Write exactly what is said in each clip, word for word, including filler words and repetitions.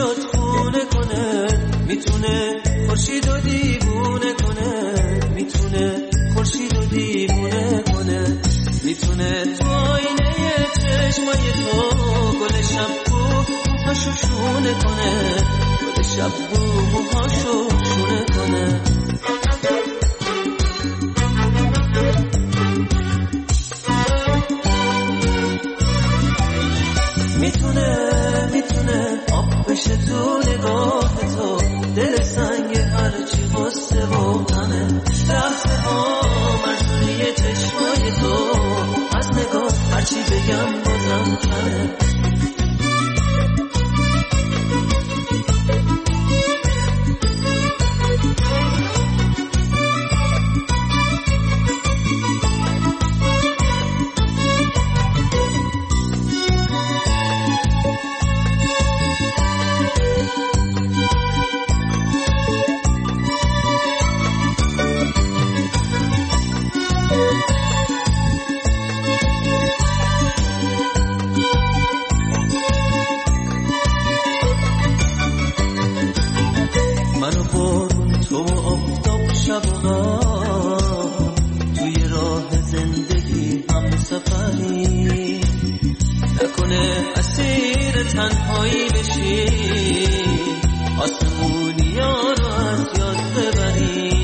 چشات خونه کنه، میتونه خورشید و دیوونه کنه، میتونه خورشید و دیوونه کنه، میتونه تو آینه چشمای تو گل شب و موهاشو شونه کنه، گل شب و موهاشو شونه کنه. میتونه میتونه آب بشه تو نگاه تو، دل سنگ هرچی غصه و غمه، لحظه ها مرزونی چشمای تو، از نگاه هرچی بگم بازم کمه. توی راه زندگی هم سفری نکنه، اسیر تنهایی بشی، آسمونی ها رو از یاد ببری.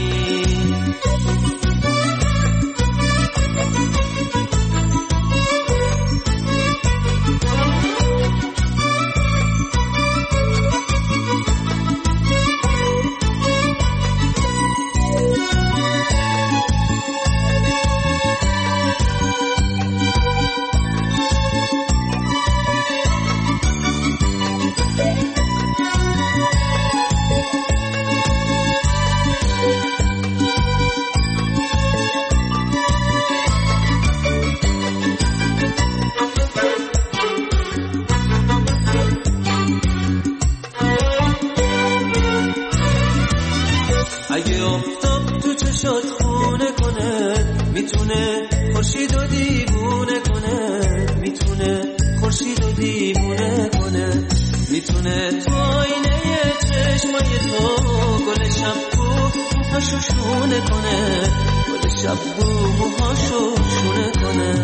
اگه آفتاب تو چشات خونه کنه، میتونه خورشید و دیوونه کنه، میتونه خورشید و دیوونه کنه، میتونه تو آینه چشمای تو گل شب و موهاشو شونه کنه، گل شب و موهاشو شونه کنه.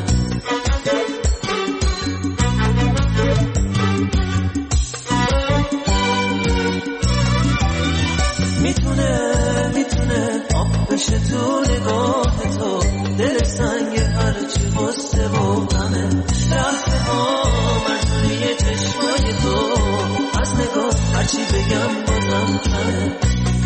میتونه میتونه آب بشه تو نگاه تو، دل سنگ هرچی غصه و غمه، لحظه ها مرزونی چشمای تو، از نگاه هرچی بگم بازم کمه.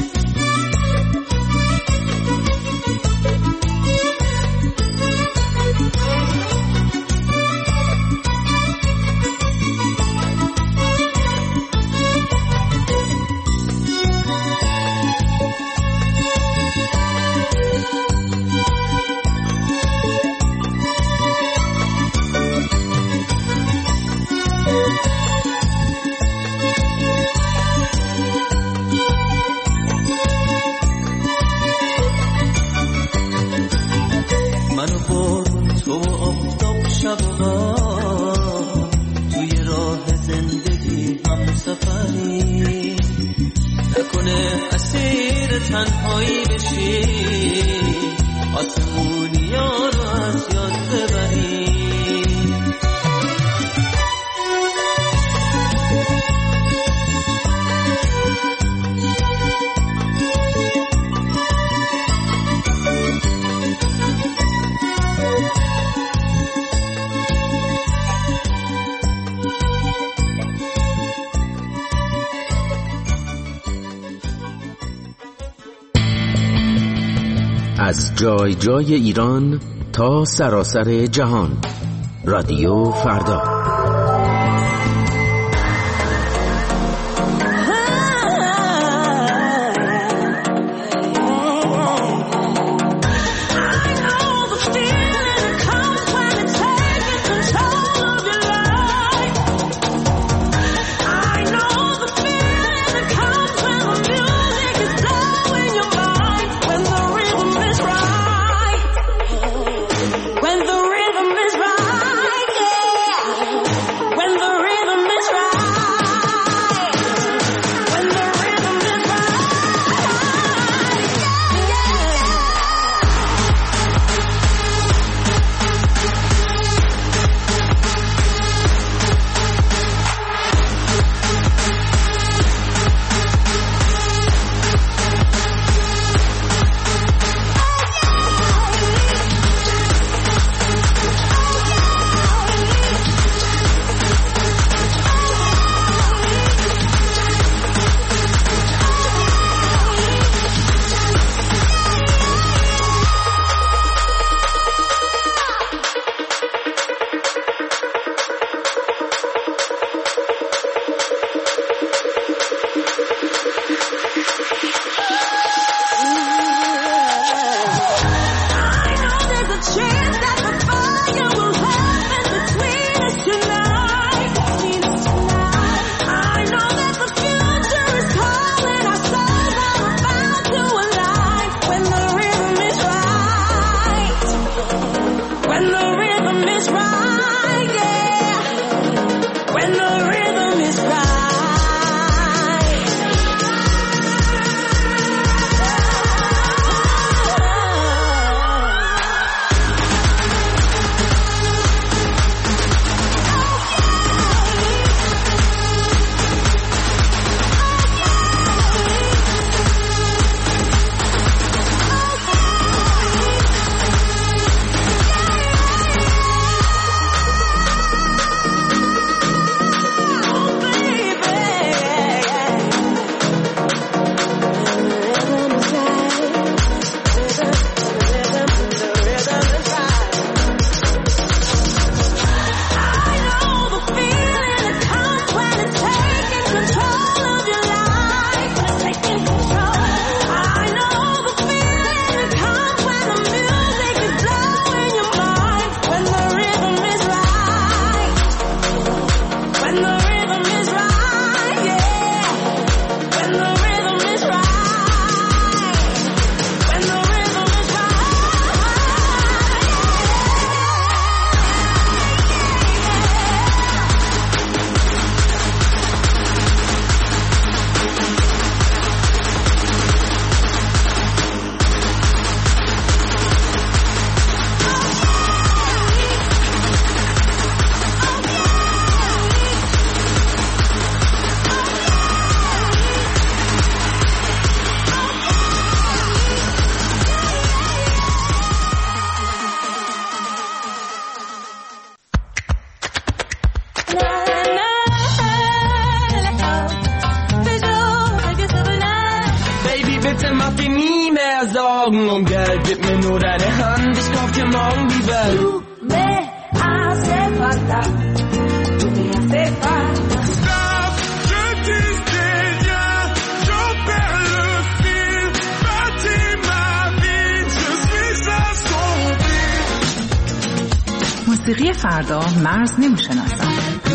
توی راه زندگی هم سفری نکنه، اسیر تنهایی بشی، آسمونی ها رو از یاد ببری. از جای جای ایران تا سراسر جهان، رادیو فردا. When the rhythm is right, yeah. Heute macht die nie mehr Sorgen um Geld. Gib mir nur deine Hand, ich kauf dir morgen die Welt. Du me hace falta, du me hace falta. Stop, je disais rien, j'en perds le fil. Bâtis ma vie, je suis assombri. موسیقی فردا مرز نمیشناسد.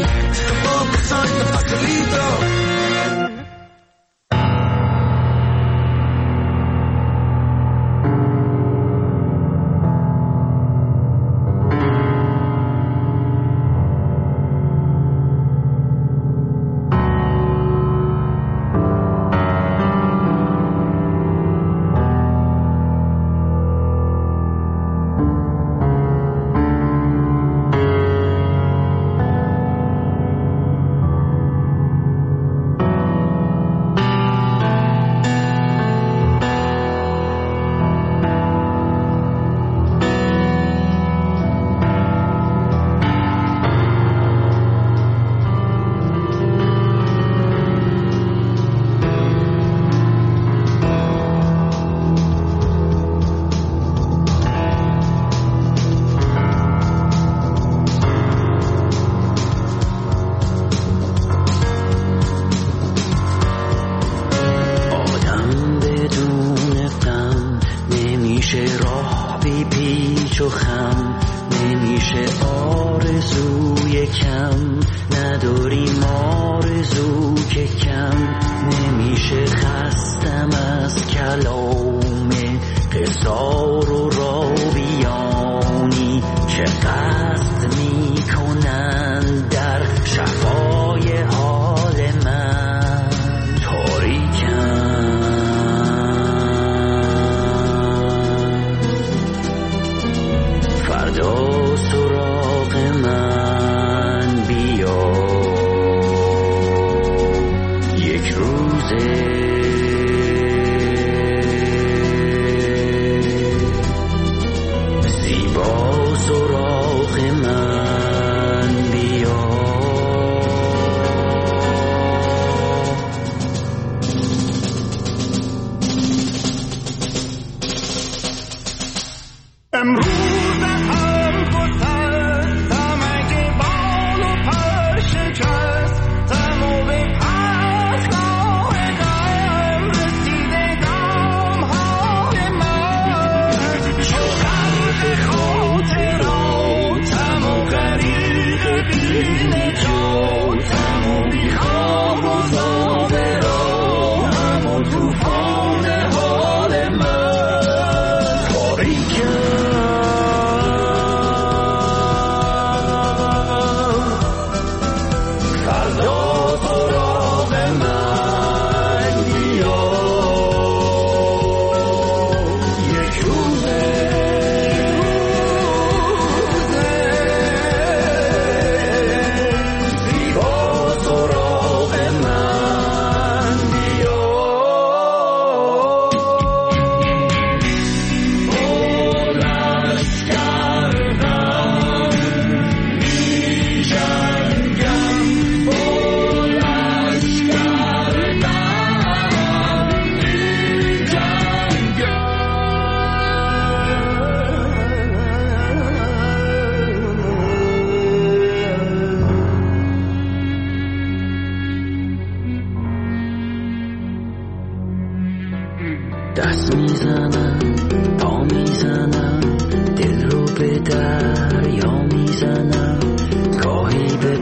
دست میزنم پا میزنم دل رو به دریا میزنم گاهی به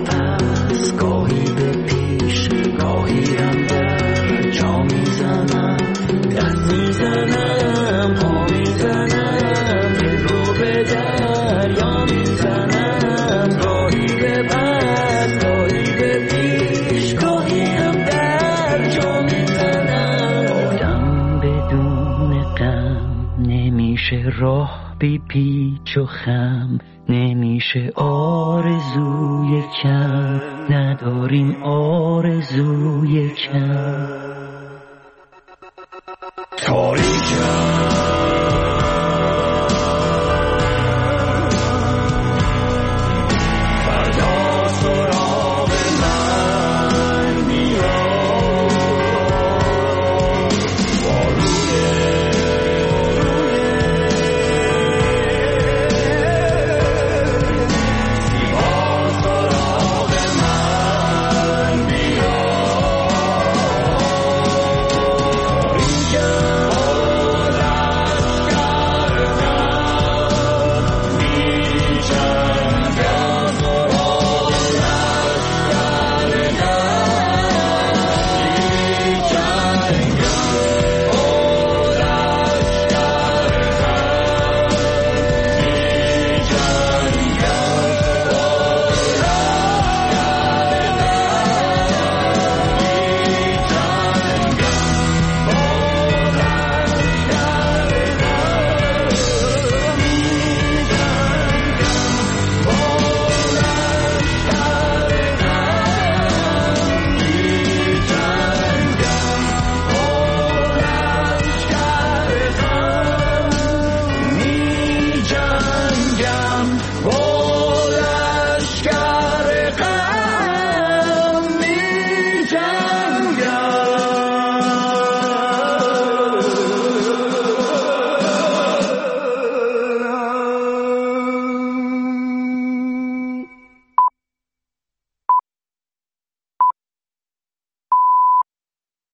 پس گاهی به پیش گاهی هم در جا میزنم دست میزنم پا میزنم دل رو به دریا میزنم گاهی به پس گاهی به پیش گاهی هم در جا میزنم آدم بدون غم نمیشه راه بی پیچ و خم نمیشه آرزوی کم نداریم آرزوی کم تاریخ